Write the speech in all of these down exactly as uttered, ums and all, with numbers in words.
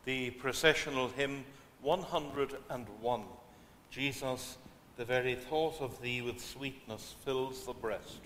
the processional hymn one hundred and one. Jesus, the very thought of thee with sweetness fills the breast.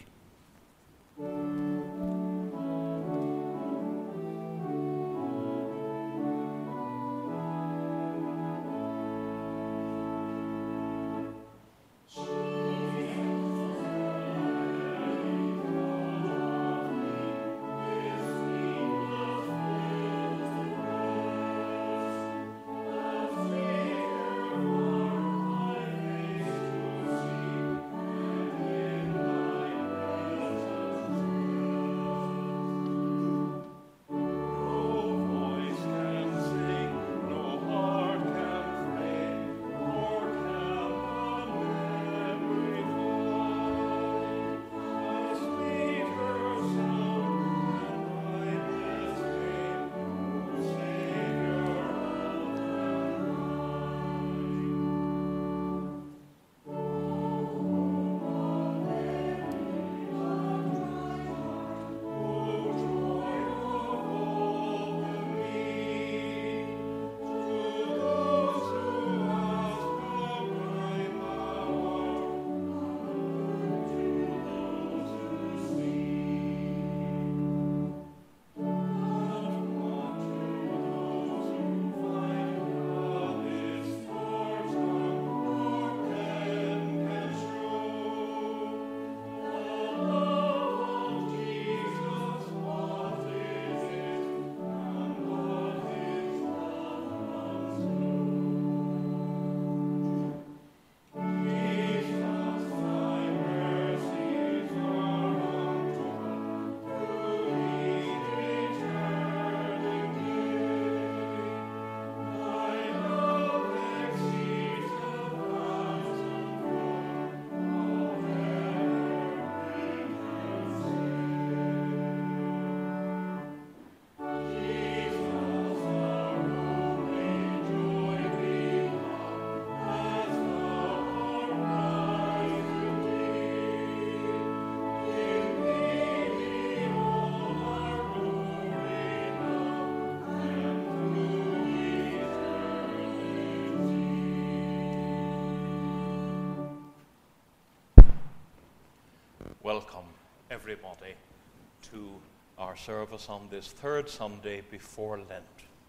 Welcome, everybody, to our service on this third Sunday before Lent.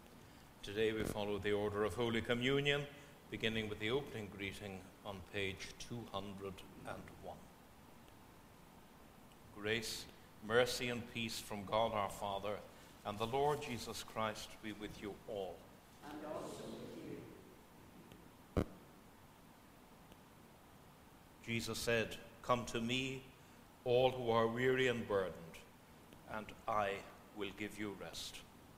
Today we follow the order of Holy Communion, beginning with the opening greeting on page two hundred one. Grace, mercy, and peace from God our Father and the Lord Jesus Christ be with you all. And also with you. Jesus said, "Come to me, all who are weary and burdened, and I will give you rest."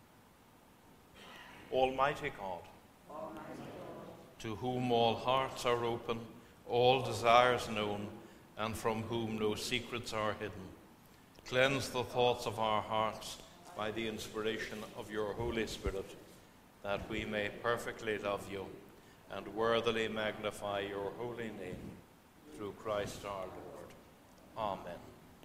Almighty God, Almighty God, to whom all hearts are open, all desires known, and from whom no secrets are hidden, cleanse the thoughts of our hearts by the inspiration of your Holy Spirit, that we may perfectly love you and worthily magnify your holy name, through Christ our Lord. Amen.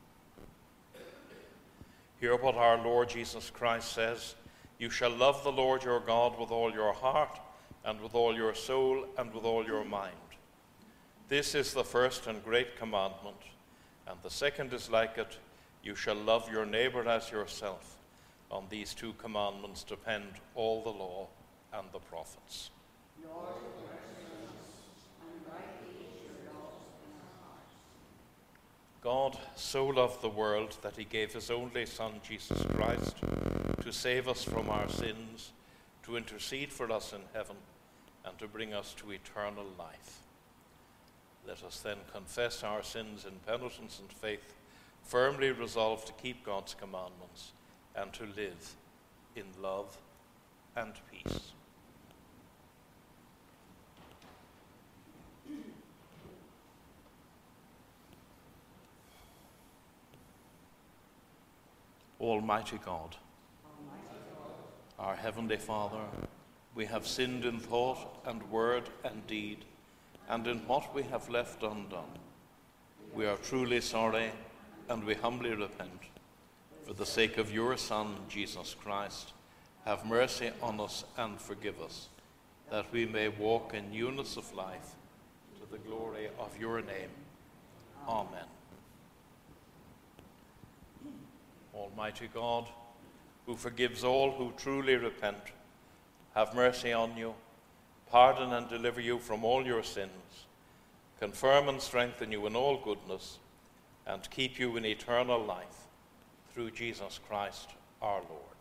Hear what our Lord Jesus Christ says: "You shall love the Lord your God with all your heart, and with all your soul, and with all your mind. This is the first and great commandment, and the second is like it: you shall love your neighbor as yourself. On these two commandments depend all the law and the prophets." Lord, mercy on us, and write these your laws in our hearts. God so loved the world that he gave his only Son, Jesus Christ, to save us from our sins, to intercede for us in heaven, and to bring us to eternal life. Let us then confess our sins in penitence and faith, firmly resolved to keep God's commandments and to live in love and peace. Almighty God, Almighty God, our Heavenly Father, we have sinned in thought and word and deed, and in what we have left undone. We are truly sorry, and we humbly repent. For the sake of your Son, Jesus Christ, Have mercy on us and forgive us, that we may walk in newness of life, to the glory of your name. Amen. Almighty God, who forgives all who truly repent, have mercy on you, pardon and deliver you from all your sins, confirm and strengthen you in all goodness, and keep you in eternal life, through Jesus Christ our Lord.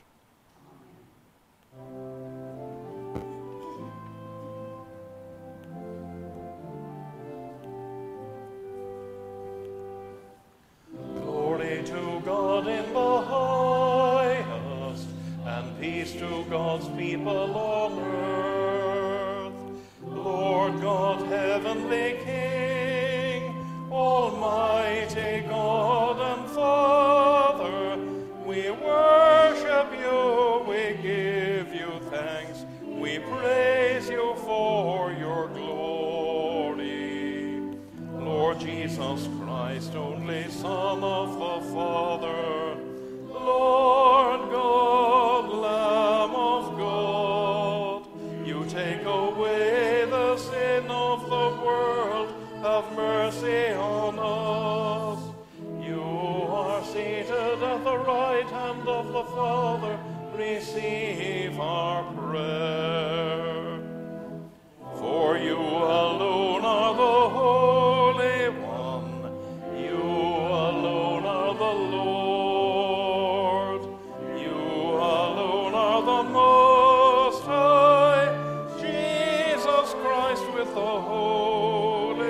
Glory to God in the highest, and peace to God's people on earth. Lord God, heavenly King, almighty God and Father, we worship you, we give you thanks, we praise you for your glory. Lord Jesus Christ, only Son of the Father, Lord God, Lamb of God, you take away the sin of the world, have mercy on us. You are seated at the right hand of the Father, receive our prayer. For you alone are the Holy One, you alone are the Lord, you alone are the Most High, Jesus Christ with the Holy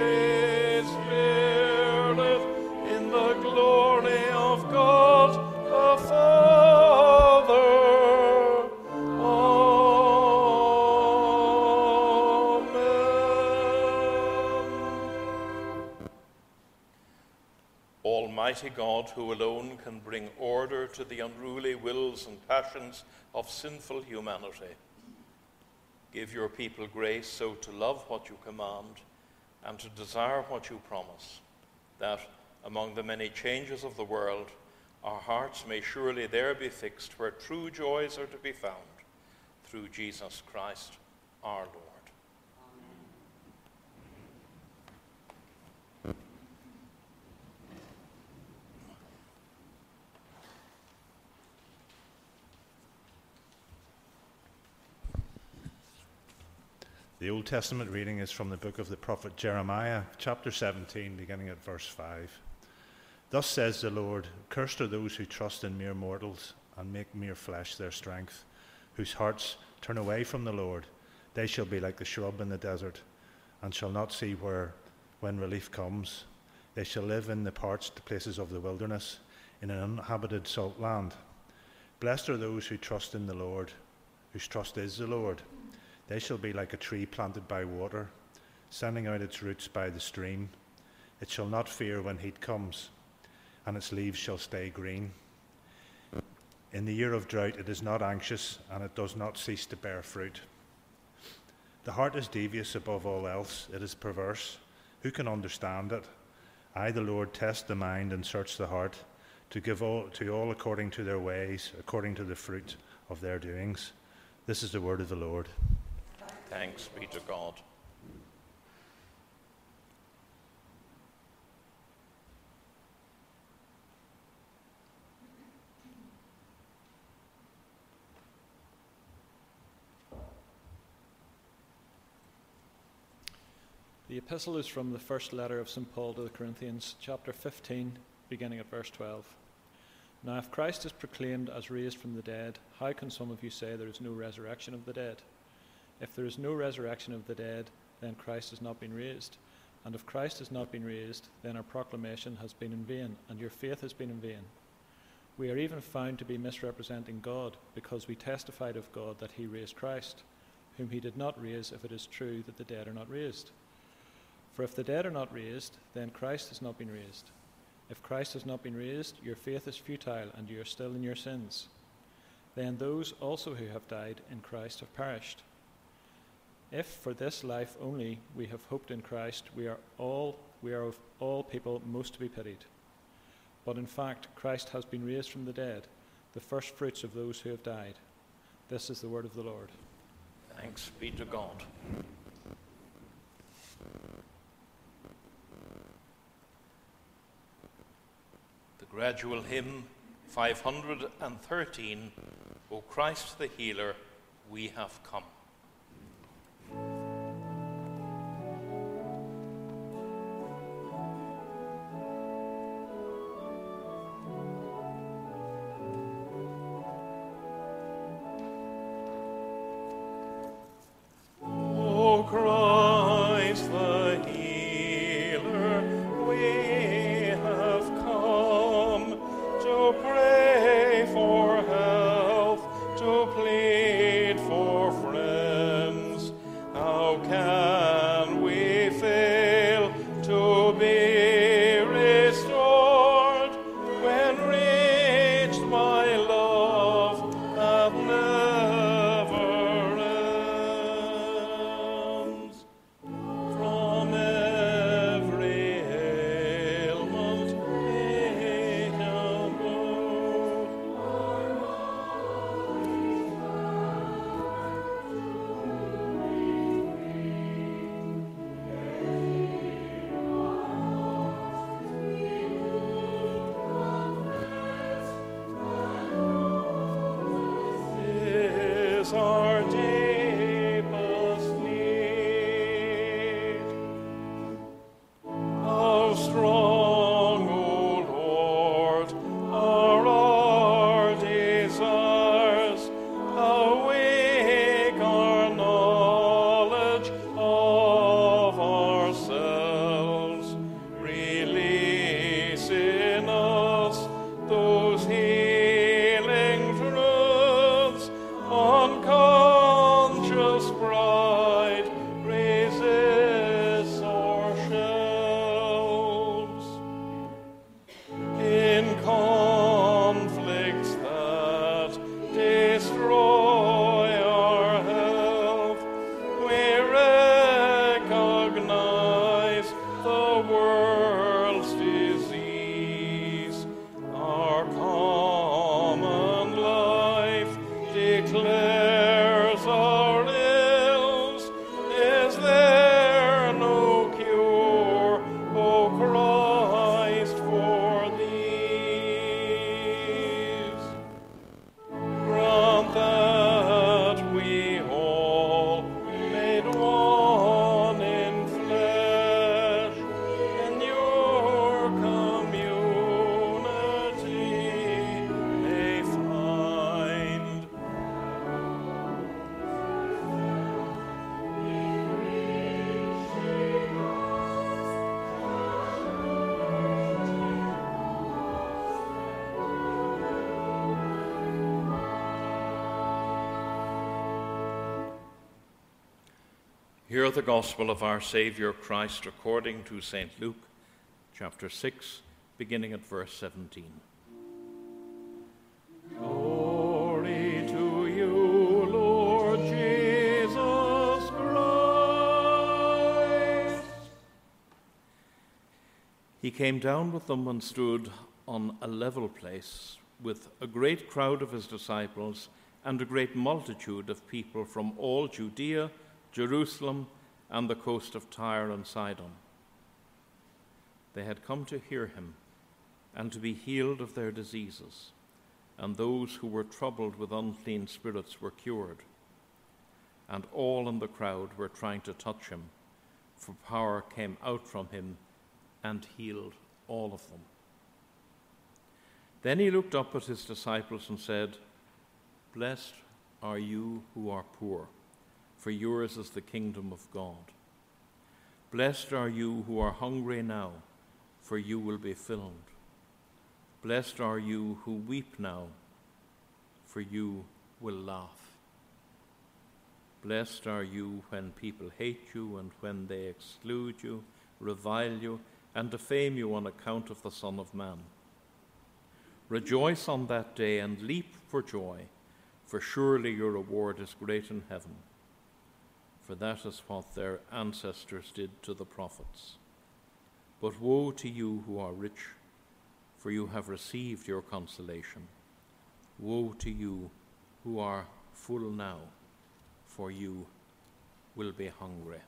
Spirit, in the glory of God the Father. Almighty God, who alone can bring order to the unruly wills and passions of sinful humanity, give your people grace so to love what you command and to desire what you promise, that among the many changes of the world, our hearts may surely there be fixed where true joys are to be found, through Jesus Christ our Lord. The Old Testament reading is from the book of the prophet Jeremiah, chapter seventeen, beginning at verse five. Thus says the Lord, cursed are those who trust in mere mortals and make mere flesh their strength, whose hearts turn away from the Lord. They shall be like the shrub in the desert, and shall not see where when relief comes. They shall live in the parched places of the wilderness, in an uninhabited salt land. Blessed are those who trust in the Lord, whose trust is the Lord. They shall be like a tree planted by water, sending out its roots by the stream. It shall not fear when heat comes, and its leaves shall stay green. In the year of drought it is not anxious, and it does not cease to bear fruit. The heart is devious above all else, it is perverse. Who can understand it? I, the Lord, test the mind and search the heart, to give all, to all according to their ways, according to the fruit of their doings. This is the word of the Lord. Thanks be to God. The epistle is from the first letter of Saint Paul to the Corinthians, chapter fifteen, beginning at verse twelve. Now if Christ is proclaimed as raised from the dead, how can some of you say there is no resurrection of the dead? If there is no resurrection of the dead, then Christ has not been raised. And if Christ has not been raised, then our proclamation has been in vain, and your faith has been in vain. We are even found to be misrepresenting God, because we testified of God that he raised Christ, whom he did not raise, if it is true that the dead are not raised. For if the dead are not raised, then Christ has not been raised. If Christ has not been raised, your faith is futile, and you are still in your sins. Then those also who have died in Christ have perished. If for this life only we have hoped in Christ, we are all we are of all people most to be pitied. But in fact, Christ has been raised from the dead, the first fruits of those who have died. This is the word of the Lord. Thanks be to God. The gradual hymn five hundred thirteen, O Christ the Healer, we have come. Our deepest need. How strong, O Lord, are our desires, how weak our knowledge of ourselves. Release in us those healing truths, unconscious pride raises ourselves in conflicts that destroy our health. We recognize the world's disease. Our common life declares our ills. Is there no cure, O Christ, for these? Grant that we all, made one in flesh, in your community may find Hear the gospel of our Saviour Christ according to Saint Luke, chapter six, beginning at verse seventeen. glory to you, Lord Jesus Christ. He came down with them and stood on a level place with a great crowd of his disciples and a great multitude of people from all Judea, Jerusalem, and the coast of Tyre and Sidon. They had come to hear him and to be healed of their diseases, and those who were troubled with unclean spirits were cured. And all in the crowd were trying to touch him, for power came out from him and healed all of them. Then he looked up at his disciples and said, "Blessed are you who are poor, for yours is the kingdom of God. Blessed are you who are hungry now, for you will be filled. Blessed are you who weep now, for you will laugh. Blessed are you when people hate you and when they exclude you, revile you, and defame you on account of the Son of Man. Rejoice on that day and leap for joy, for surely your reward is great in heaven. For that is what their ancestors did to the prophets. But woe to you who are rich, for you have received your consolation. Woe to you who are full now, for you will be hungry.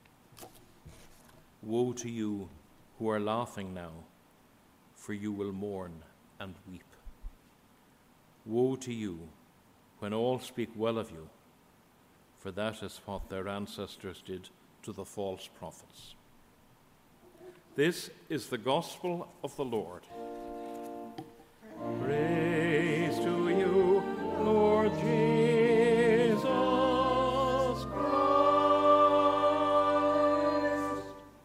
Woe to you who are laughing now, for you will mourn and weep. Woe to you when all speak well of you, for that is what their ancestors did to the false prophets. This is the gospel of the Lord. Praise to you, Lord Jesus Christ.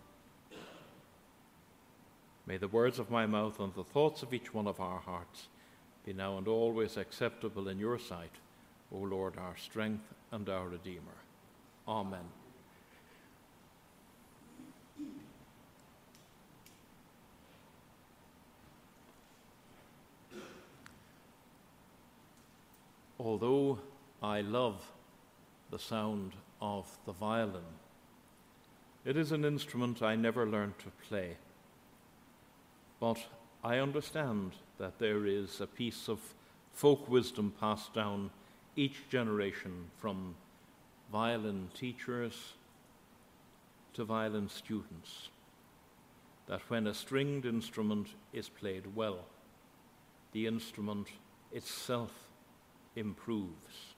May the words of my mouth and the thoughts of each one of our hearts be now and always acceptable in your sight, O Lord, our strength and our Redeemer. Amen. Although I love the sound of the violin, it is an instrument I never learned to play. But I understand that there is a piece of folk wisdom passed down each generation from violin teachers to violin students, that when a stringed instrument is played well, the instrument itself improves.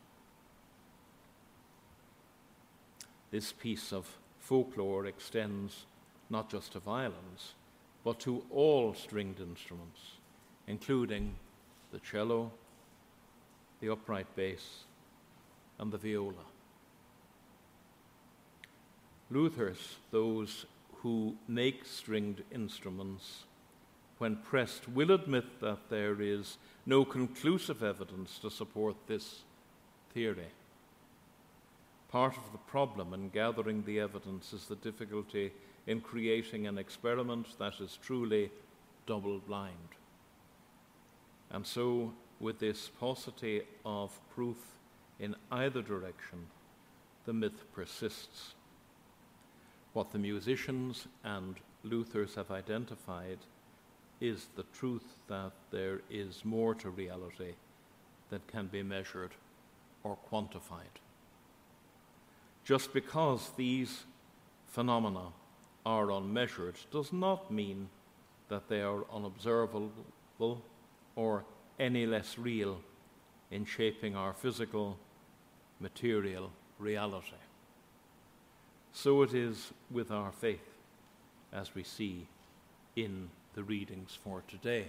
This piece of folklore extends not just to violins, but to all stringed instruments, including the cello, the upright bass, and the viola. Luthiers, those who make stringed instruments, when pressed, will admit that there is no conclusive evidence to support this theory. Part of the problem in gathering the evidence is the difficulty in creating an experiment that is truly double-blind. And so, with this paucity of proof in either direction, the myth persists. What the musicians and Luthiers have identified is the truth that there is more to reality than can be measured or quantified. Just because these phenomena are unmeasured does not mean that they are unobservable or any less real in shaping our physical, material reality. So it is with our faith, as we see in the readings for today.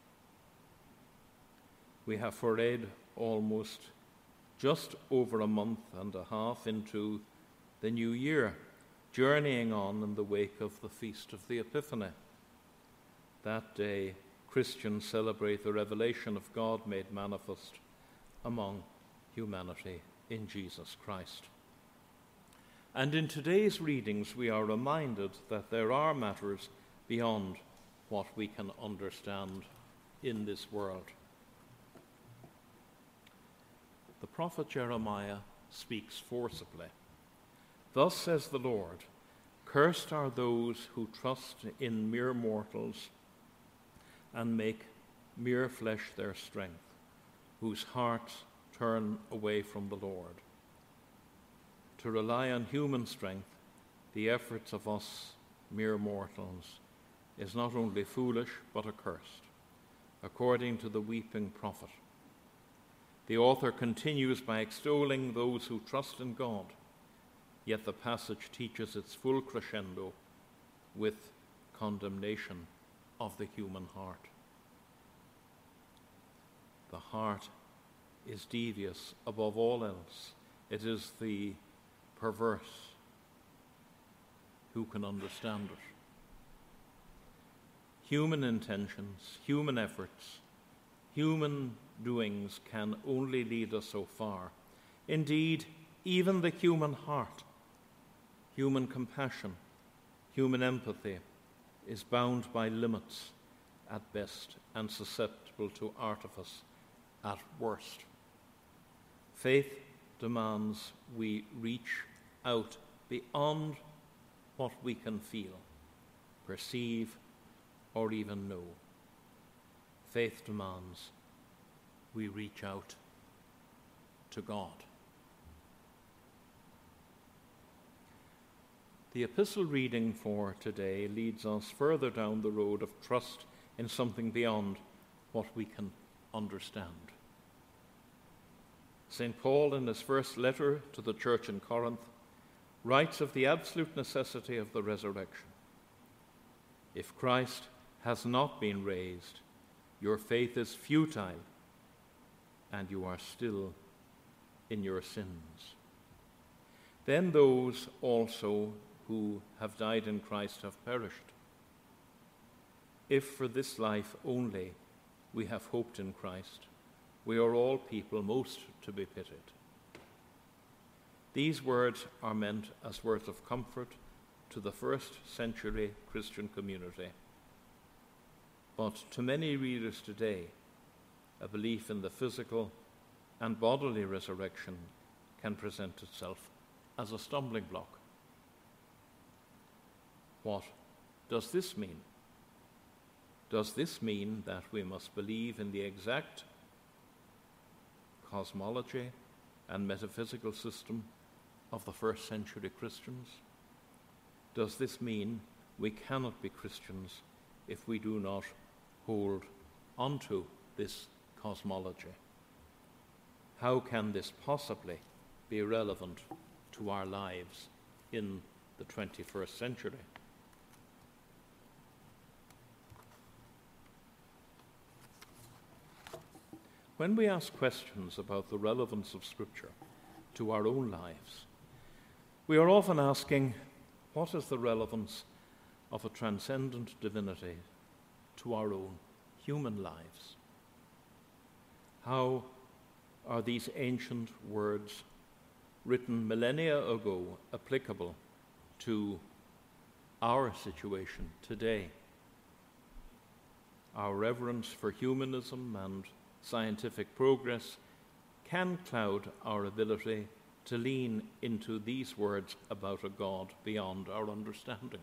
We have forayed almost just over a month and a half into the new year, journeying on in the wake of the Feast of the Epiphany. That day, Christians celebrate the revelation of God made manifest among humanity in Jesus Christ. And in today's readings, we are reminded that there are matters beyond what we can understand in this world. The prophet Jeremiah speaks forcibly. Thus says the Lord, "Cursed are those who trust in mere mortals and make mere flesh their strength, whose hearts turn away from the Lord." To rely on human strength, the efforts of us mere mortals, is not only foolish but accursed, according to the weeping prophet. The author continues by extolling those who trust in God, yet the passage teaches its full crescendo with condemnation of the human heart. The heart is devious above all else. It is the perverse. Who can understand it? Human intentions, human efforts, human doings can only lead us so far. Indeed, even the human heart, human compassion, human empathy is bound by limits at best and susceptible to artifice at worst. Faith demands we reach out beyond what we can feel, perceive, or even know. Faith demands we reach out to God. The epistle reading for today leads us further down the road of trust in something beyond what we can understand. Saint Paul, in his first letter to the church in Corinth, writes of the absolute necessity of the resurrection. If Christ has not been raised, your faith is futile, and you are still in your sins. Then those also who have died in Christ have perished. If for this life only we have hoped in Christ, we are all people most to be pitied. These words are meant as words of comfort to the first century Christian community. But to many readers today, a belief in the physical and bodily resurrection can present itself as a stumbling block. What does this mean? Does this mean that we must believe in the exact cosmology and metaphysical system of the first century Christians? Does this mean we cannot be Christians if we do not hold onto this cosmology? How can this possibly be relevant to our lives in the twenty-first century? When we ask questions about the relevance of Scripture to our own lives, we are often asking, what is the relevance of a transcendent divinity to our own human lives? How are these ancient words written millennia ago applicable to our situation today? Our reverence for humanism and scientific progress can cloud our ability to lean into these words about a God beyond our understanding.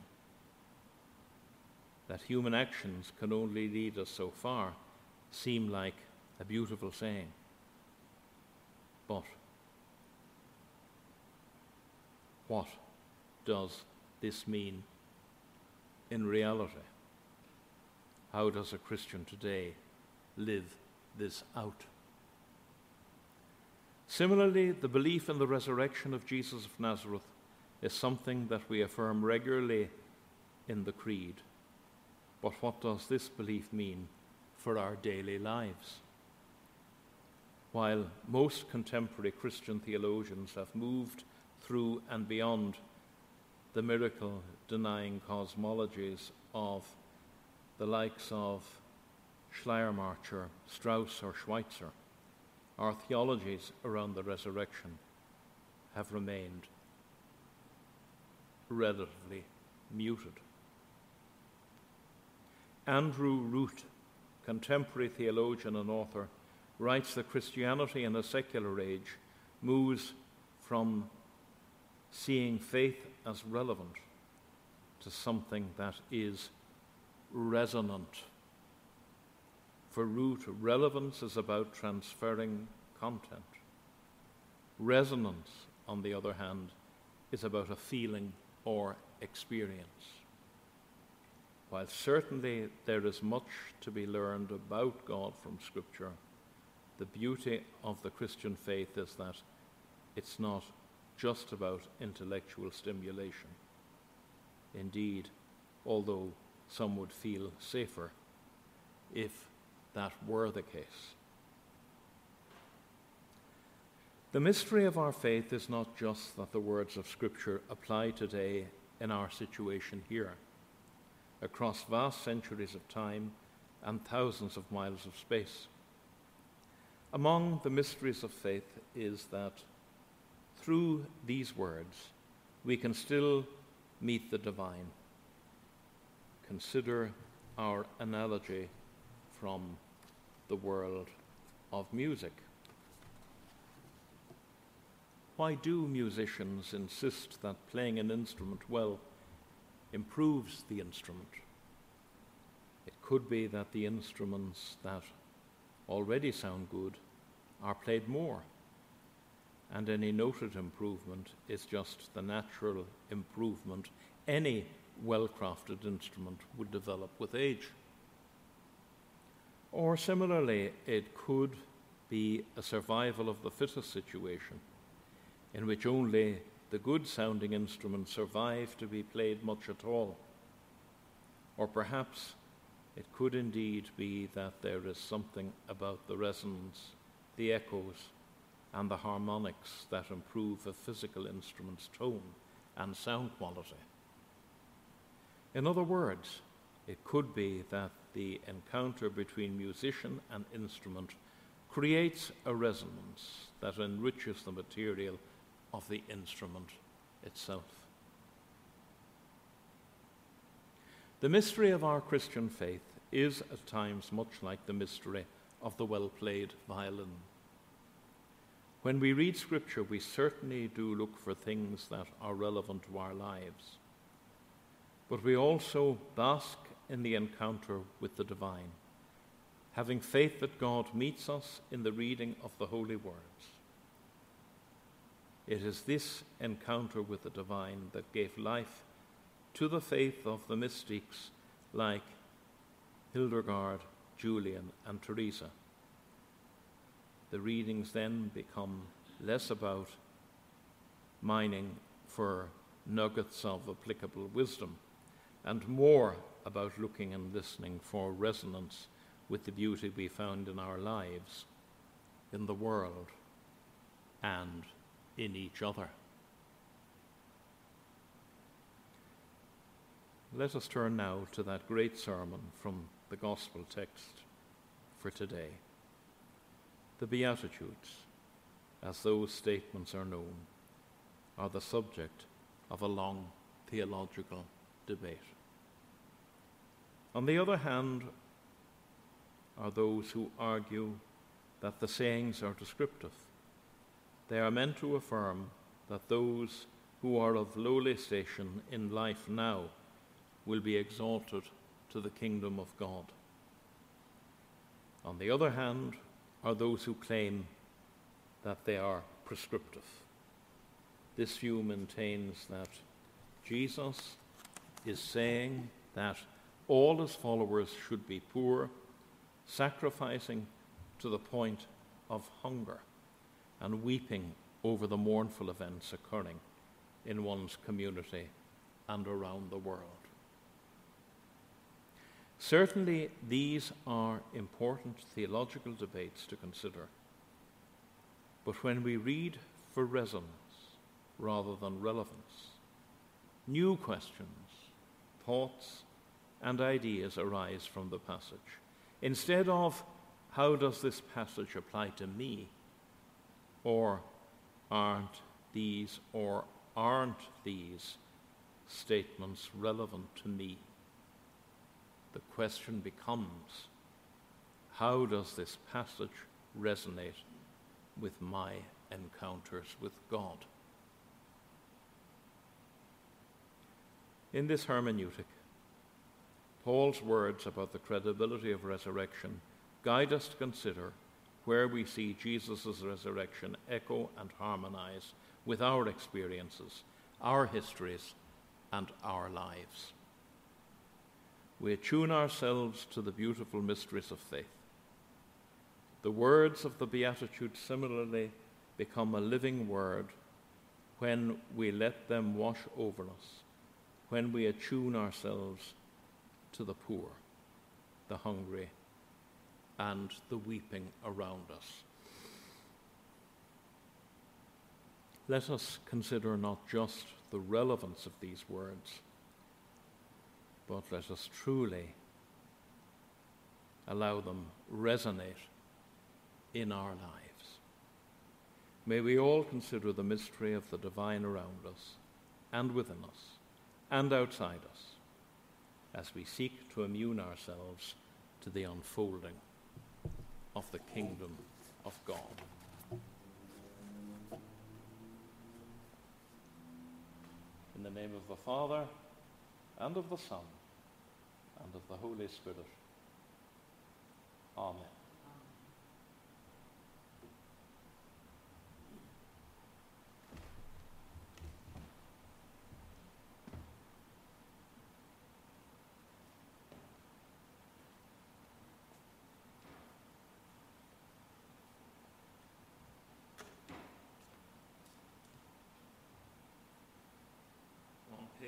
That human actions can only lead us so far seem like a beautiful saying. But what does this mean in reality? How does a Christian today live this out? Similarly, the belief in the resurrection of Jesus of Nazareth is something that we affirm regularly in the Creed. But what does this belief mean for our daily lives? While most contemporary Christian theologians have moved through and beyond the miracle-denying cosmologies of the likes of Schleiermacher, Strauss, or Schweitzer, our theologies around the resurrection have remained relatively muted. Andrew Root, contemporary theologian and author, writes that Christianity in a secular age moves from seeing faith as relevant to something that is resonant. For Root, relevance is about transferring content. Resonance, on the other hand, is about a feeling or experience. While certainly there is much to be learned about God from Scripture, the beauty of the Christian faith is that it's not just about intellectual stimulation. Indeed, although some would feel safer if that were the case. The mystery of our faith is not just that the words of Scripture apply today in our situation here, across vast centuries of time and thousands of miles of space. Among the mysteries of faith is that through these words we can still meet the divine. Consider our analogy from the world of music. Why do musicians insist that playing an instrument well improves the instrument? It could be that the instruments that already sound good are played more. and any noted improvement is just the natural improvement any well-crafted instrument would develop with age. Or similarly, it could be a survival of the fittest situation, in which only the good-sounding instruments survive to be played much at all. Or perhaps it could indeed be that there is something about the resonance, the echoes, and the harmonics that improve a physical instrument's tone and sound quality. In other words, it could be that the encounter between musician and instrument creates a resonance that enriches the material of the instrument itself. The mystery of our Christian faith is at times much like the mystery of the well-played violin. When we read Scripture, we certainly do look for things that are relevant to our lives. But we also bask in the encounter with the divine, having faith that God meets us in the reading of the holy words. It is this encounter with the divine that gave life to the faith of the mystics like Hildegard, Julian, and Teresa. The readings then become less about mining for nuggets of applicable wisdom and more about looking and listening for resonance with the beauty we found in our lives, in the world, and in each other. Let us turn now to that great sermon from the Gospel text for today. The Beatitudes, as those statements are known, are the subject of a long theological debate. On the other hand, are those who argue that the sayings are descriptive. They are meant to affirm that those who are of lowly station in life now will be exalted to the kingdom of God. On the other hand, are those who claim that they are prescriptive. This view maintains that Jesus is saying that all his followers should be poor, sacrificing to the point of hunger and weeping over the mournful events occurring in one's community and around the world. Certainly, these are important theological debates to consider. But when we read for resonance rather than relevance, new questions, thoughts, and ideas arise from the passage. Instead of, how does this passage apply to me? Or aren't these or aren't these statements relevant to me? The question becomes, how does this passage resonate with my encounters with God? In this hermeneutic, Paul's words about the credibility of resurrection guide us to consider where we see Jesus' resurrection echo and harmonize with our experiences, our histories, and our lives. We attune ourselves to the beautiful mysteries of faith. The words of the Beatitudes similarly become a living word when we let them wash over us, when we attune ourselves to the poor, the hungry, and the weeping around us. Let us consider not just the relevance of these words, but let us truly allow them resonate in our lives. May we all consider the mystery of the divine around us and within us and outside us as we seek to immune ourselves to the unfolding of the kingdom of God. In the name of the Father, and of the Son, and of the Holy Spirit. Amen.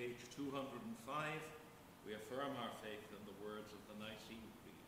page two hundred five, we affirm our faith in the words of the Nicene Creed.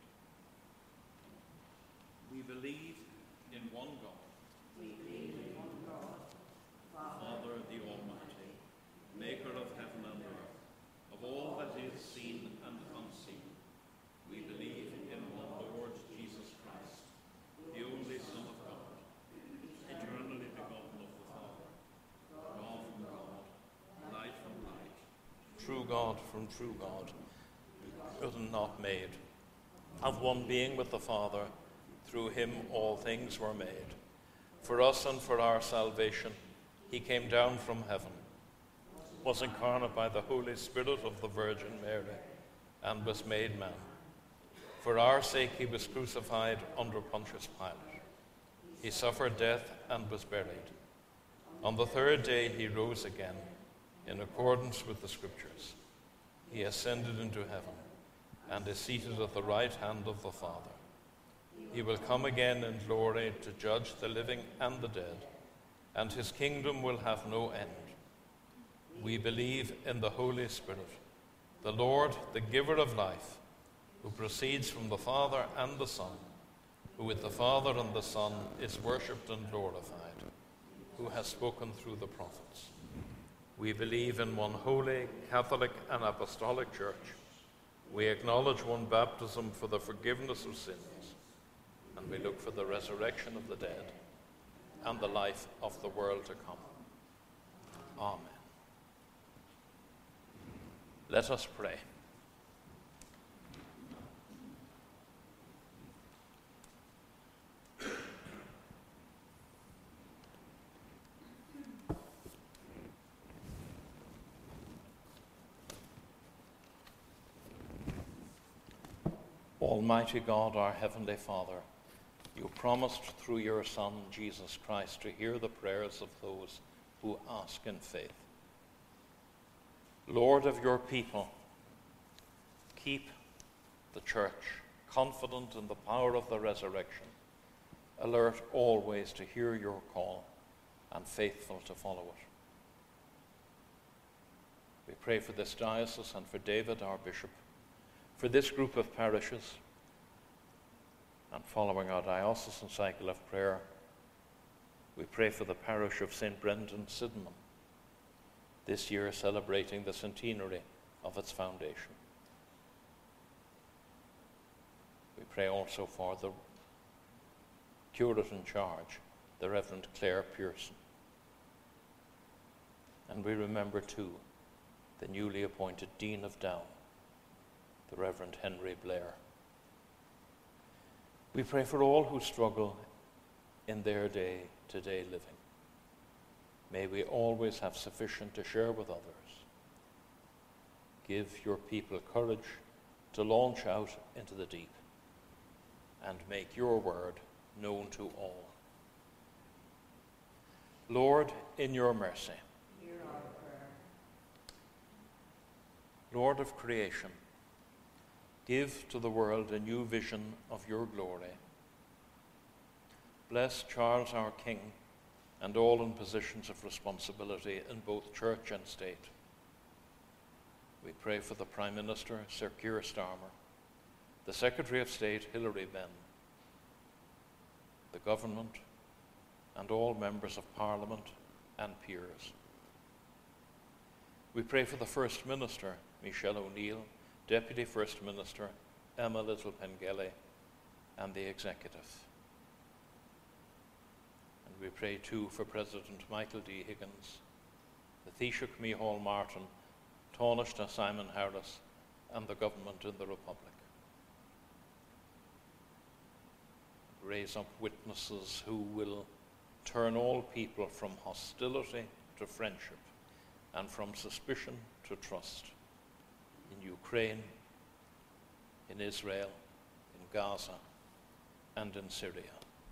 We believe in one God, We believe in one God, Father the Almighty, maker of heaven and earth, of all that is seen and unseen. We believe in one Lord Jesus Christ, the only Son of God, eternally begotten of the Father, God from God, light from light, true God from true God, good and not made, of one being with the Father. Through him all things were made. For us and for our salvation, he came down from heaven, was incarnate by the Holy Spirit of the Virgin Mary, and was made man. For our sake he was crucified under Pontius Pilate. He suffered death and was buried. On the third day he rose again, in accordance with the Scriptures. He ascended into heaven, and is seated at the right hand of the Father. He will come again in glory to judge the living and the dead, and his kingdom will have no end. We believe in the Holy Spirit, the Lord, the giver of life, who proceeds from the Father and the Son, who with the Father and the Son is worshipped and glorified, who has spoken through the prophets. We believe in one holy, Catholic, and Apostolic Church. We acknowledge one baptism for the forgiveness of sins, and we look for the resurrection of the dead and the life of the world to come. Amen. Let us pray. Almighty God, our Heavenly Father, you promised through your Son, Jesus Christ, to hear the prayers of those who ask in faith. Lord of your people, keep the Church confident in the power of the resurrection, alert always to hear your call, and faithful to follow it. We pray for this diocese and for David, our bishop, for this group of parishes, and following our diocesan cycle of prayer, we pray for the parish of Saint Brendan Sydenham, this year celebrating the centenary of its foundation. We pray also for the curate in charge, the Reverend Claire Pearson. And we remember too the newly appointed Dean of Down, the Reverend Henry Blair. We pray for all who struggle in their day-to-day living. May we always have sufficient to share with others. Give your people courage to launch out into the deep and make your word known to all. Lord, in your mercy, hear our prayer. Lord of creation, give to the world a new vision of your glory. Bless Charles, our King, and all in positions of responsibility in both church and state. We pray for the Prime Minister, Sir Keir Starmer, the Secretary of State, Hilary Benn, the government, and all members of Parliament and peers. We pray for the First Minister, Michelle O'Neill, Deputy First Minister, Emma Little Pengelly, and the Executive. And we pray too for President Michael D. Higgins, the Taoiseach Micheál Martin, Taoiseach Simon Harris, and the government in the Republic. Raise up witnesses who will turn all people from hostility to friendship and from suspicion to trust in Ukraine, in Israel, in Gaza, and in Syria.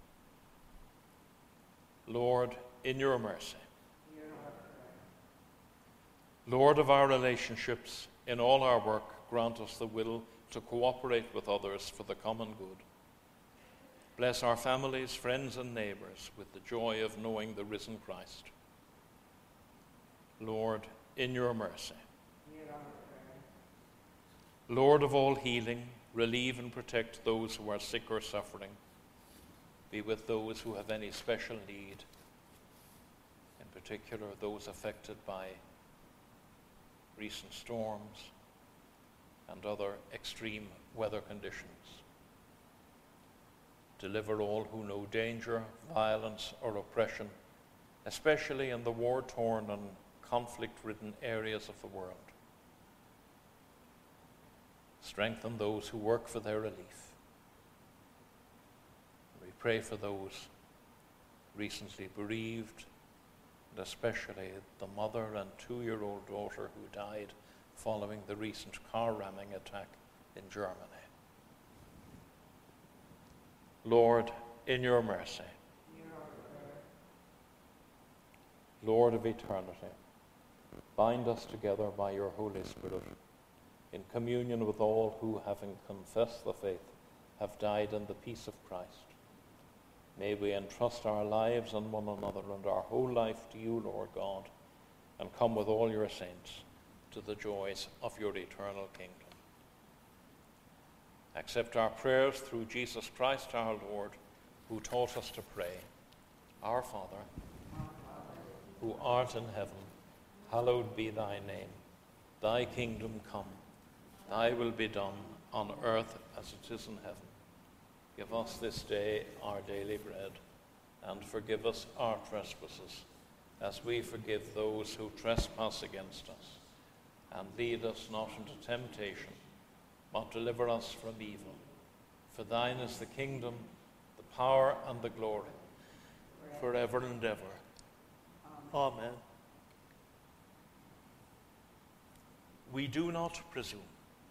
Lord, in your mercy, Hear our prayer. Lord of our relationships, in all our work, grant us the will to cooperate with others for the common good. Bless our families, friends, and neighbors with the joy of knowing the risen Christ. Lord, in your mercy, Lord of all healing, relieve and protect those who are sick or suffering. Be with those who have any special need, in particular those affected by recent storms and other extreme weather conditions. Deliver all who know danger, violence, or oppression, especially in the war-torn and conflict-ridden areas of the world. Strengthen those who work for their relief. We pray for those recently bereaved, and especially the mother and two-year-old daughter who died following the recent car ramming attack in Germany. Lord, in your mercy, Lord of eternity, bind us together by your Holy Spirit in communion with all who, having confessed the faith, have died in the peace of Christ. May we entrust our lives and one another and our whole life to you, Lord God, and come with all your saints to the joys of your eternal kingdom. Accept our prayers through Jesus Christ our Lord, who taught us to pray. Our Father, who art in heaven, hallowed be thy name. Thy kingdom come. Thy will be done on earth as it is in heaven. Give us this day our daily bread, and forgive us our trespasses, as we forgive those who trespass against us. And lead us not into temptation, but deliver us from evil. For thine is the kingdom, the power, and the glory, forever and ever. Amen. We do not presume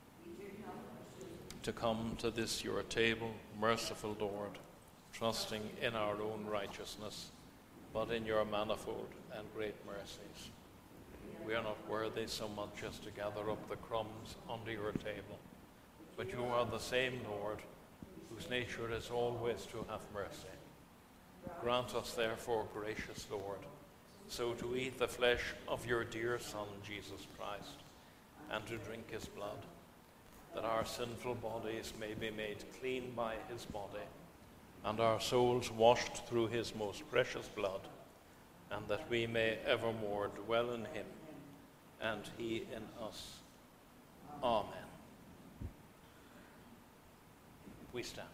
to come to this your table, merciful Lord, trusting in our own righteousness, but in your manifold and great mercies. We are not worthy so much as to gather up the crumbs under your table, but you are the same Lord, whose nature is always to have mercy. Grant us therefore, gracious Lord, so to eat the flesh of your dear Son, Jesus Christ, and to drink his blood, that our sinful bodies may be made clean by his body, and our souls washed through his most precious blood, and that we may evermore dwell in him, and he in us. Amen. We stand.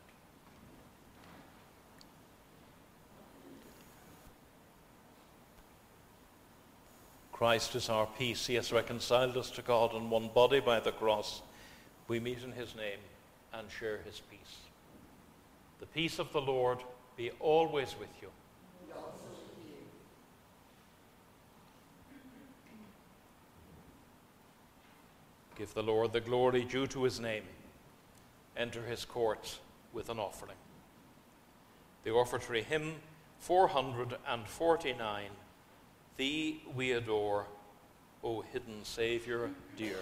Christ is our peace. He has reconciled us to God in one body by the cross. We meet in his name and share his peace. The peace of the Lord be always with you. And also with you. Give the Lord the glory due to his name. Enter his courts with an offering. The offertory hymn four hundred forty-nine. Thee we adore, O hidden Saviour dear.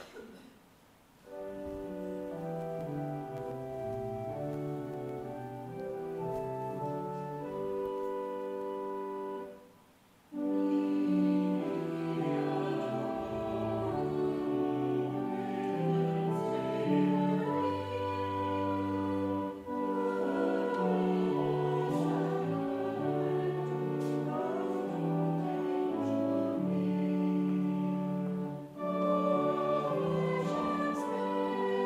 Thank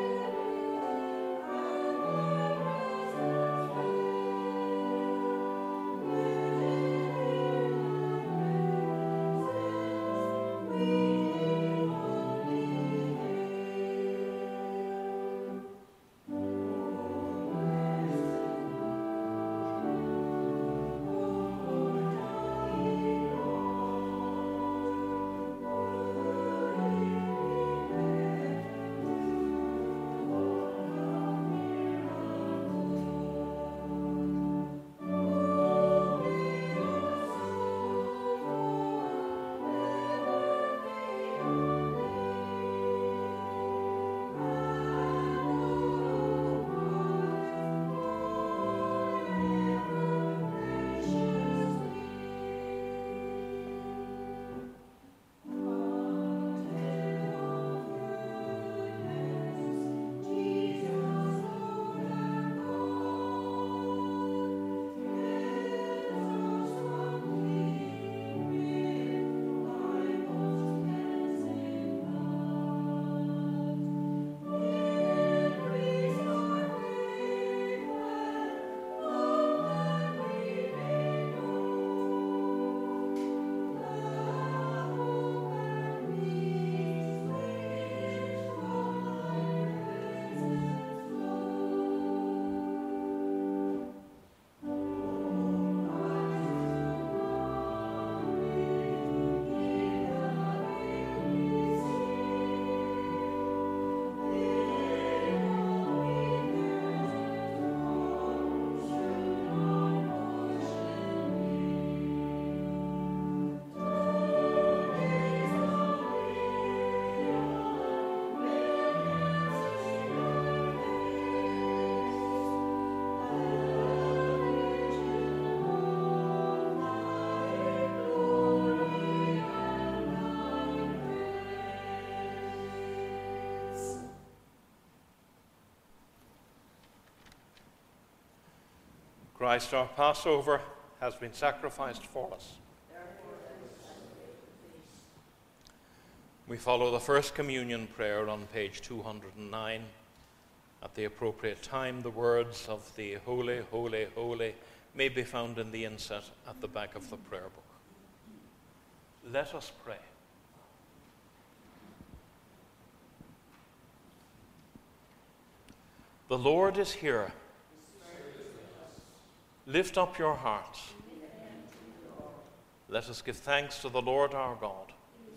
Christ our Passover has been sacrificed for us. We follow the First Communion prayer on page two hundred nine. At the appropriate time, the words of the Holy, Holy, Holy may be found in the inset at the back of the prayer book. Let us pray. The Lord is here. Lift up your hearts. Let us give thanks to the Lord our God.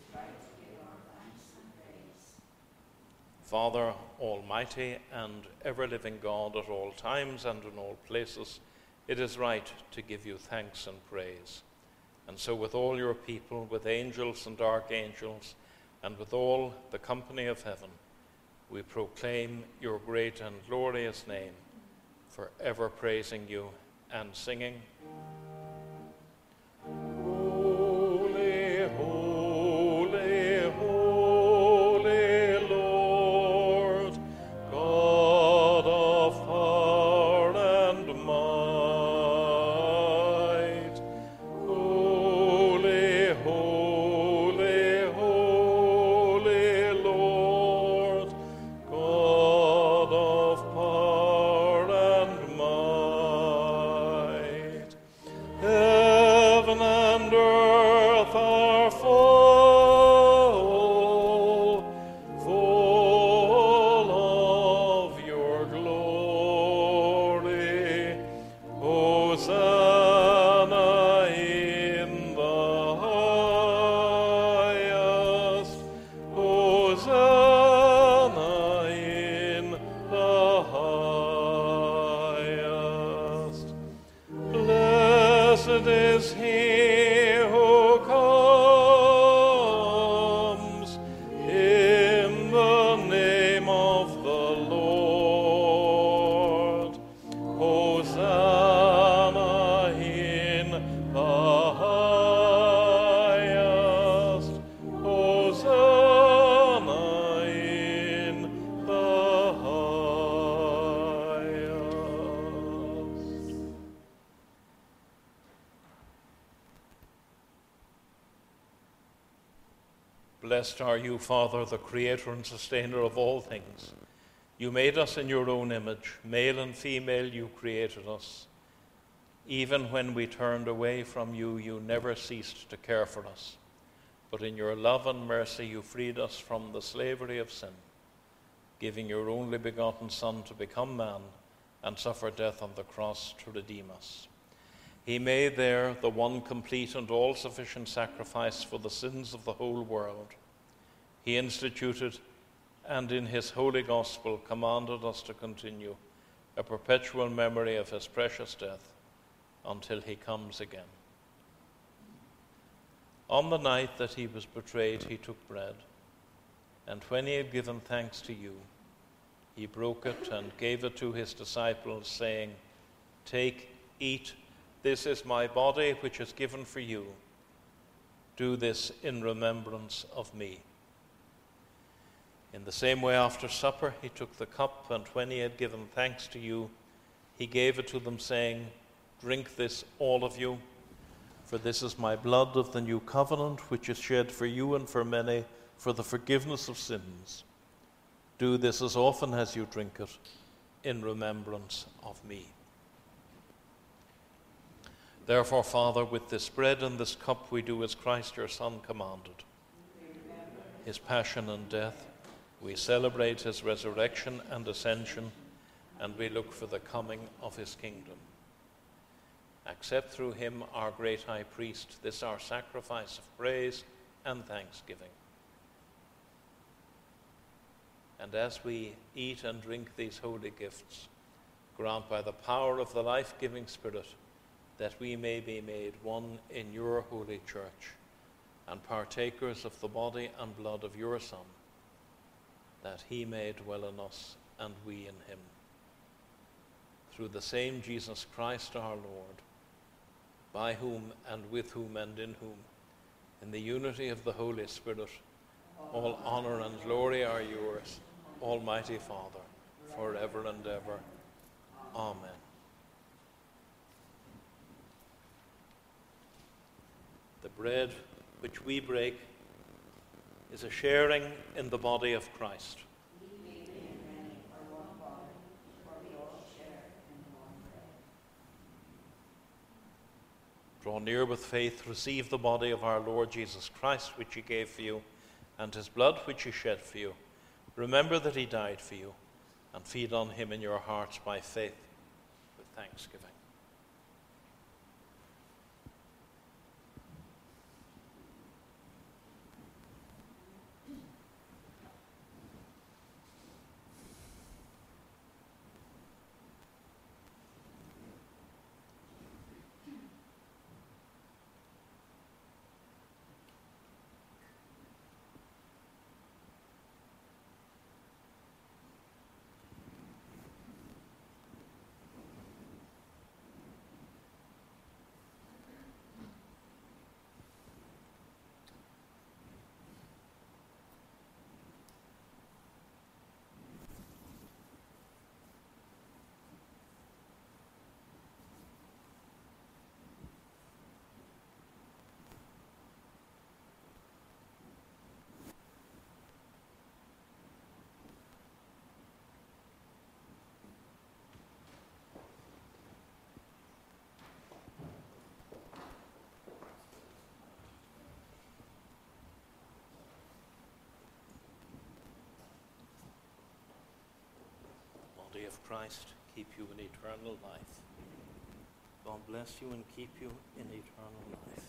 Father, almighty and ever-living God, at all times and in all places, it is right to give you thanks and praise. And so with all your people, with angels and archangels, and with all the company of heaven, we proclaim your great and glorious name, forever praising you and singing. Holy, holy, holy Lord, God of power and might. Holy, holy, holy Lord, God of power and might. Heaven and earth are full, full of your glory. Hosanna in the highest. Hosanna in the highest. Blessed is he who comes in the name of the Lord. Hosanna in the highest. Hosanna in the highest. Blessed are you, Father, the Creator and Sustainer of all things. You made us in your own image. Male and female you created us. Even when we turned away from you, you never ceased to care for us. But in your love and mercy you freed us from the slavery of sin, giving your only begotten Son to become man and suffer death on the cross to redeem us. He made there the one complete and all-sufficient sacrifice for the sins of the whole world. He instituted and in his holy gospel commanded us to continue a perpetual memory of his precious death until he comes again. On the night that he was betrayed, he took bread, and when he had given thanks to you, he broke it and gave it to his disciples, saying, "Take, eat, this is my body which is given for you. Do this in remembrance of me." In the same way, after supper, he took the cup, and when he had given thanks to you, he gave it to them, saying, "Drink this, all of you, for this is my blood of the new covenant, which is shed for you and for many for the forgiveness of sins. Do this as often as you drink it, in remembrance of me." Therefore, Father, with this bread and this cup we do as Christ your Son commanded. His passion and death, we celebrate his resurrection and ascension, and we look for the coming of his kingdom. Accept through him, our great high priest, this our sacrifice of praise and thanksgiving. And as we eat and drink these holy gifts, grant by the power of the life-giving Spirit that we may be made one in your holy church and partakers of the body and blood of your Son, that he may dwell in us and we in him. Through the same Jesus Christ our Lord, by whom and with whom and in whom, in the unity of the Holy Spirit, all honor and glory are yours, Almighty Father, forever and ever. Amen. bread which we break is a sharing in the body of Christ. Draw near with faith, receive the body of our Lord Jesus Christ, which he gave for you, and his blood, which he shed for you. Remember that he died for you, and feed on him in your hearts by faith with thanksgiving. Body of Christ, keep you in eternal life. God bless you and keep you in eternal life.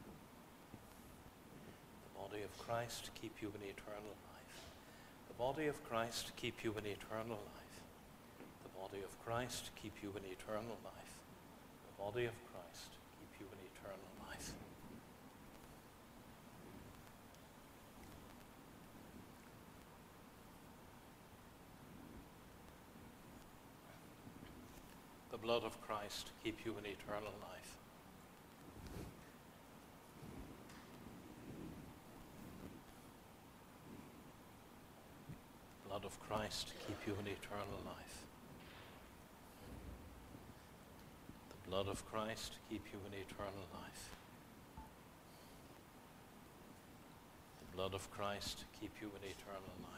The body of Christ, keep you in eternal life. The body of Christ, keep you in eternal life. The body of Christ, keep you in eternal life. The body of Christ, keep you in eternal life. The blood of Christ keep you in eternal life. Blood of Christ keep you in eternal life. The blood of Christ keep you in eternal life. The blood of Christ keep you in eternal life.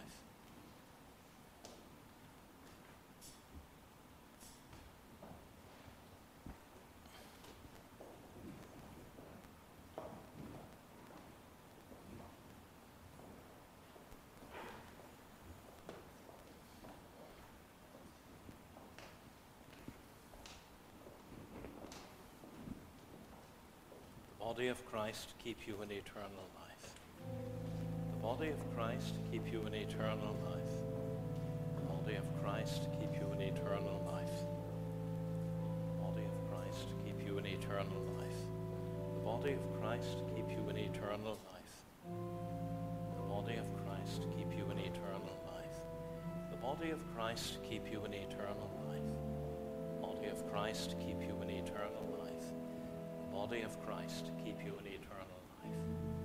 The body of Christ keep you in eternal life. The body of Christ keep you in eternal life. The body of Christ keep you in eternal life. The body of Christ keep you in eternal life. The body of Christ keep you in eternal life. The body of Christ keep you in eternal life. The body of Christ keep you in eternal life. The body of Christ keep you in eternal life. The body of Christ keep you in eternal life.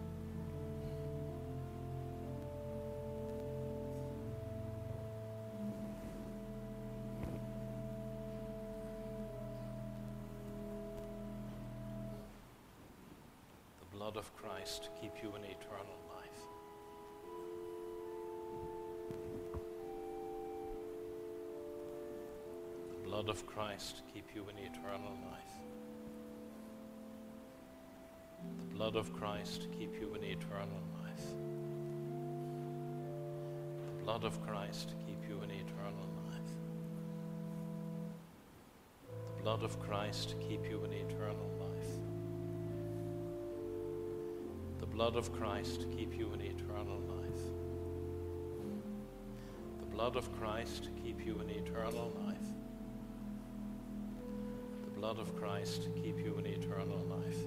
The blood of Christ keep you in eternal life. The blood of Christ keep you in eternal life. The blood of Christ keep you in eternal life. The blood of Christ keep you in eternal life. The blood of Christ keep you in eternal life. The blood of Christ keep you in eternal life. The blood of Christ keep you in eternal life. The blood of Christ keep you in eternal life.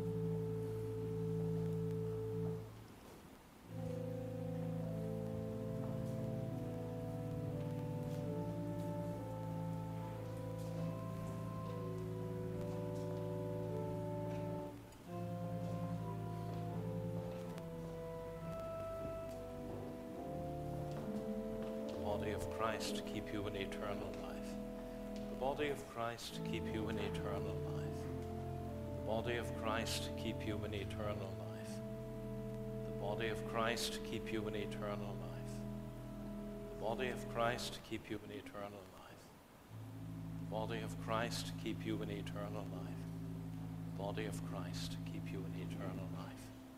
The body of Christ keep you in eternal life. The body of Christ keep you in eternal life. The body of Christ keep you in eternal life. The body of Christ keep you in eternal life. The body of Christ keep you in eternal life. The body of Christ keep you in eternal life. The body of Christ keep you in eternal life.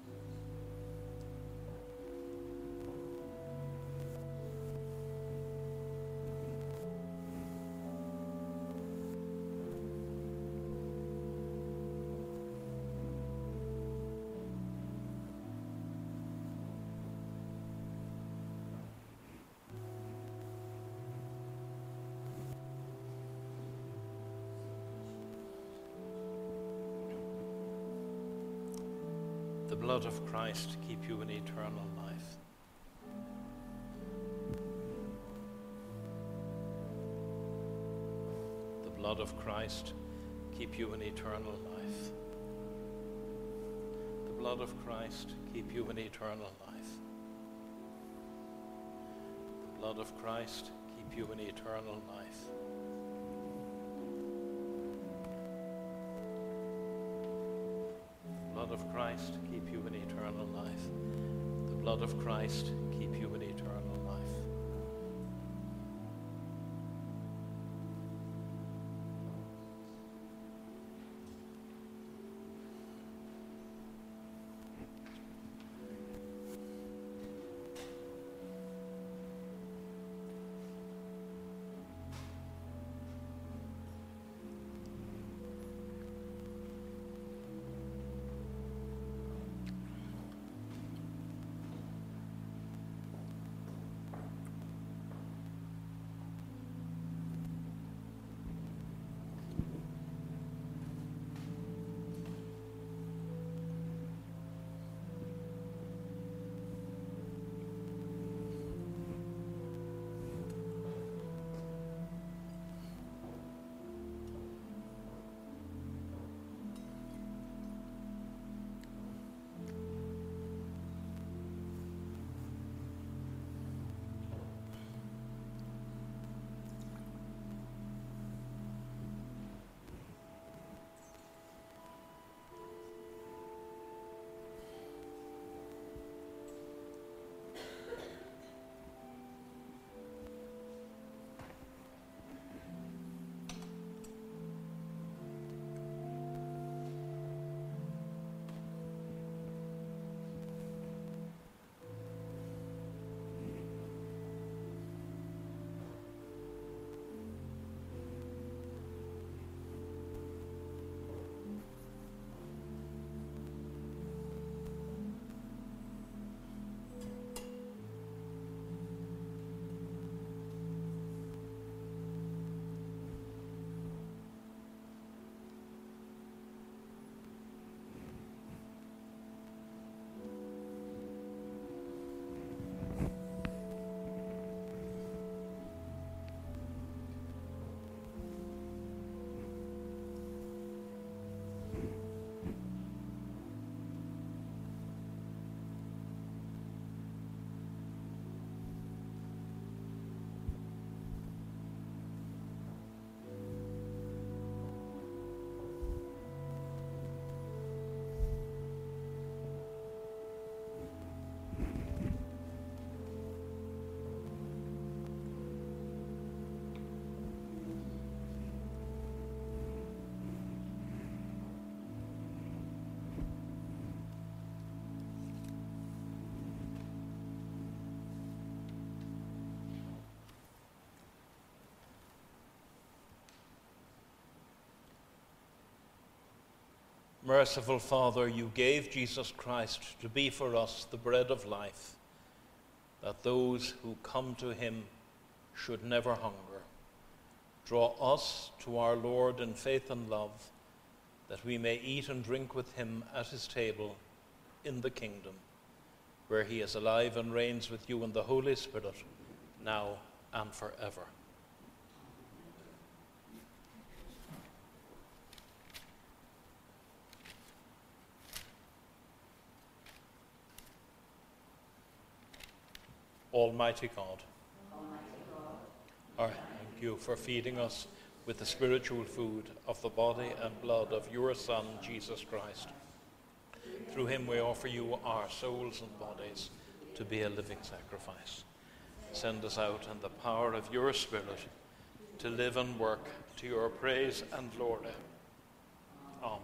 The blood of Christ keep you in eternal life. The blood of Christ keep you in eternal life. The blood of Christ keep you in eternal life. The blood of Christ keep you in eternal life. The blood of Christ keep you in eternal life. The blood of Christ keep you in eternal life. Merciful Father, you gave Jesus Christ to be for us the bread of life, that those who come to him should never hunger. Draw us to our Lord in faith and love, that we may eat and drink with him at his table in the kingdom, where he is alive and reigns with you in the Holy Spirit, now and forever. Almighty God, Almighty God, I thank you for feeding us with the spiritual food of the body and blood of your Son, Jesus Christ. Through him we offer you our souls and bodies to be a living sacrifice. Send us out in the power of your Spirit to live and work to your praise and glory. Amen.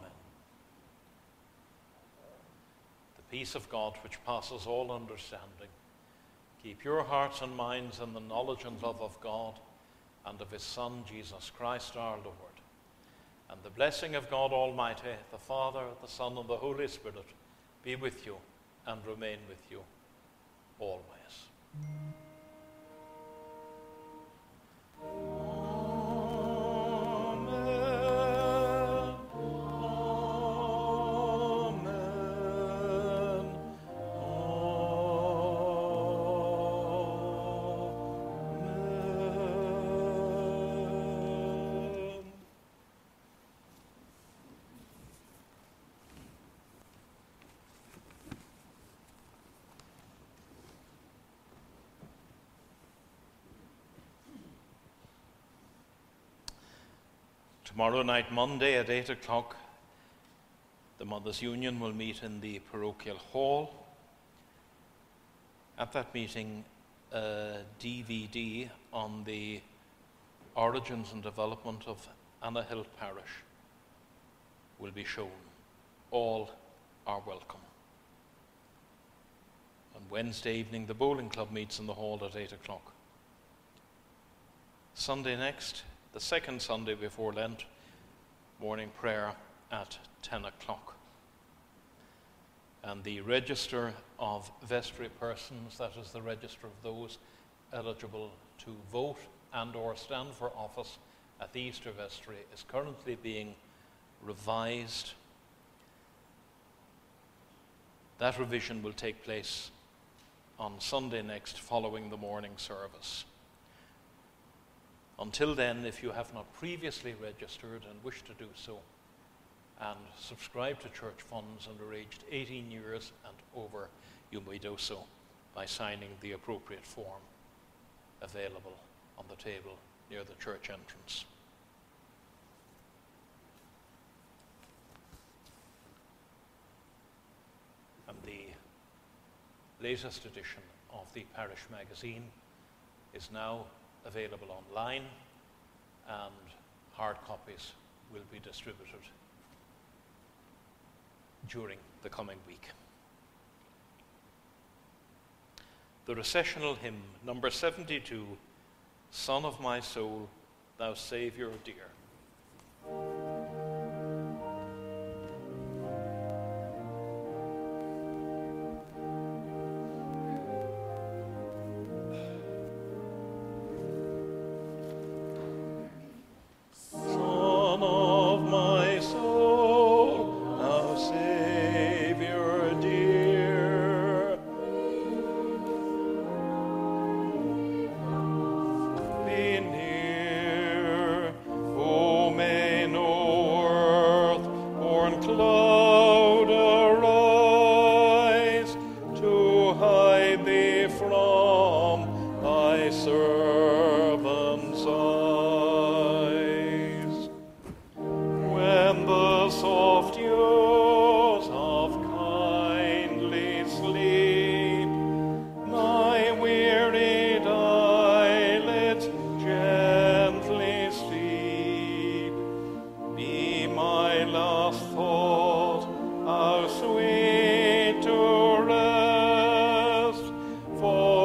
The peace of God, which passes all understanding, keep your hearts and minds in the knowledge and love of God and of his Son, Jesus Christ our Lord. And the blessing of God Almighty, the Father, the Son, and the Holy Spirit be with you and remain with you always. Tomorrow night, Monday, at eight o'clock, the Mothers' Union will meet in the parochial hall. At that meeting, a D V D on the origins and development of Annahill Parish will be shown. All are welcome. On Wednesday evening, the bowling club meets in the hall at eight o'clock. Sunday next, the second Sunday before Lent, morning prayer at ten o'clock. And the register of vestry persons, that is the register of those eligible to vote and or stand for office at the Easter vestry, is currently being revised. That revision will take place on Sunday next, following the morning service. Until then, if you have not previously registered and wish to do so, and subscribe to church funds and are aged eighteen years and over, you may do so by signing the appropriate form available on the table near the church entrance. And the latest edition of the Parish Magazine is now available online, and hard copies will be distributed during the coming week. The recessional hymn, number seventy-two, Son of my soul, thou Saviour dear. For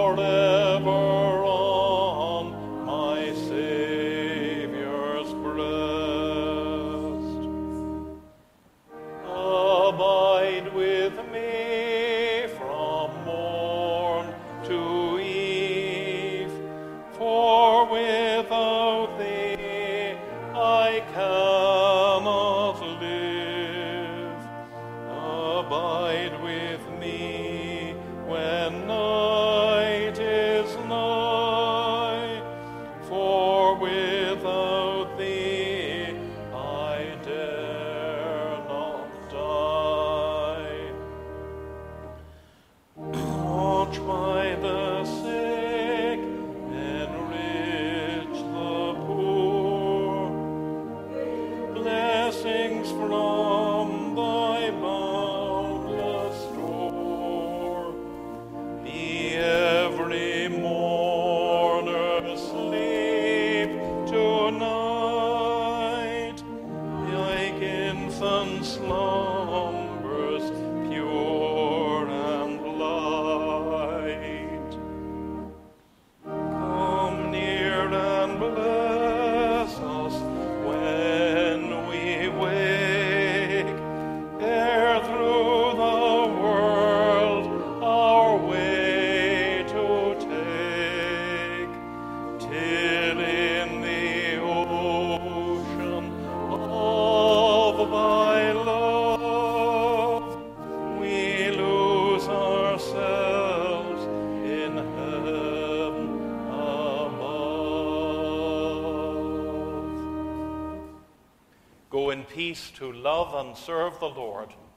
Go in peace to love and serve the Lord.